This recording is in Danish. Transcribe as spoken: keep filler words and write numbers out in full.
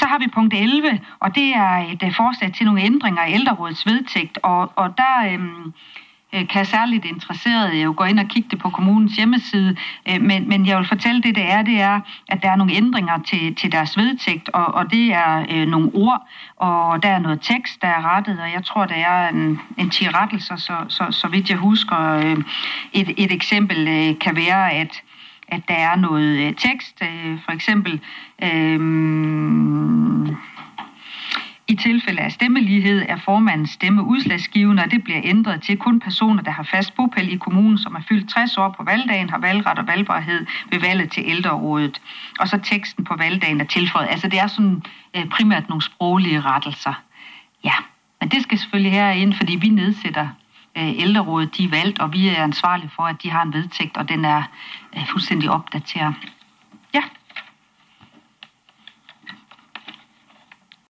så har vi punkt elleve, og det er et forslag til nogle ændringer i ældrerådets vedtægt, og, og der øhm, kan særligt interesserede jo gå ind og kigge det på kommunens hjemmeside, men, men jeg vil fortælle det, det er, det er, at der er nogle ændringer til, til deres vedtægt, og, og det er øh, nogle ord, og der er noget tekst, der er rettet, og jeg tror, der er en, en ti rettelser, så, så, så vidt jeg husker. Øh, et, et eksempel øh, kan være, at at der er noget øh, tekst, øh, for eksempel øh, i tilfælde af stemmelighed er formandens stemme udslagsgivende, og det bliver ændret til kun personer, der har fast bopæl i kommunen, som er fyldt tres år på valgdagen, har valgret og valgbarhed ved valget til ældrerådet. Og så teksten på valgdagen er tilføjet. Altså det er sådan øh, primært nogle sproglige rettelser. Ja, men det skal selvfølgelig herind, fordi vi nedsætter ældrerådet, de er valgt, og vi er ansvarlige for, at de har en vedtægt, og den er fuldstændig opdateret.